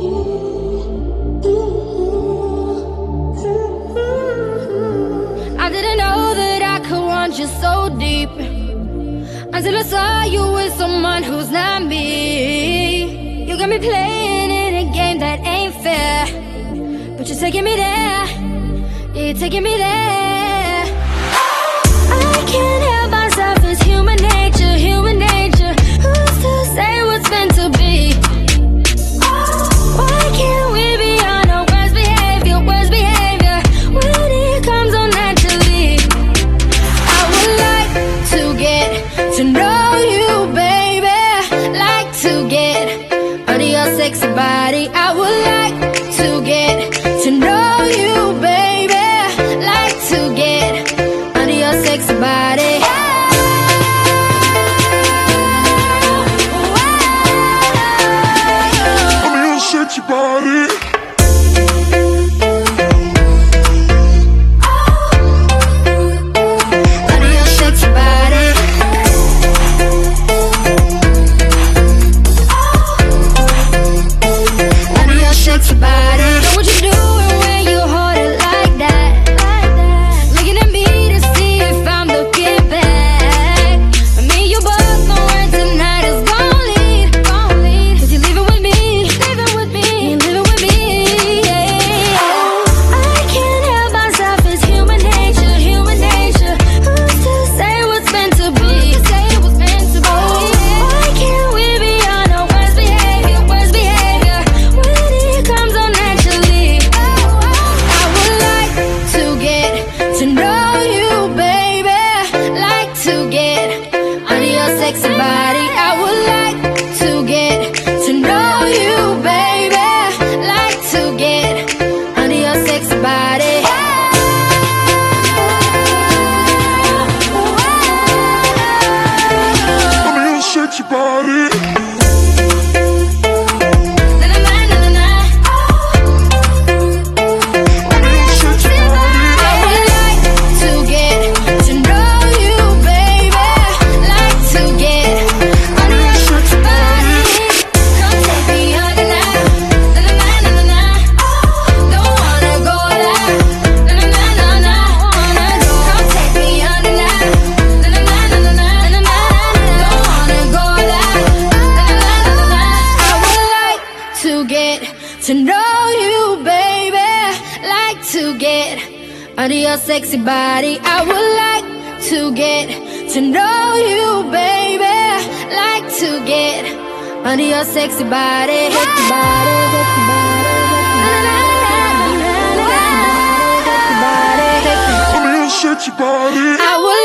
I didn't know that I could want you so deep until I saw you with someone who's not me. You got me playing in a game that ain't fair, but you're taking me there. Yeah, you're taking me there. I can't help myself, it's human nature, human nature. Who's to say what's meant to be? Why can't we be on our worst behavior, worst behavior, when it comes on naturally? I would like to get to know you, baby. Like to get under your sexy body. I would like to get to know you, baby. Like to get under your sexy body. Under your sexy body. To know you, baby. Like to get under your sexy body. I would like to get to know you, baby. Like to get under your sexy body. Sexy body, sexy body, sexy body. Under your sexy body. I would